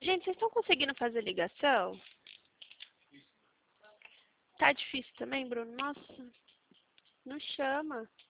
Gente, vocês estão conseguindo fazer ligação? Tá difícil também, Bruno? Nossa, não chama.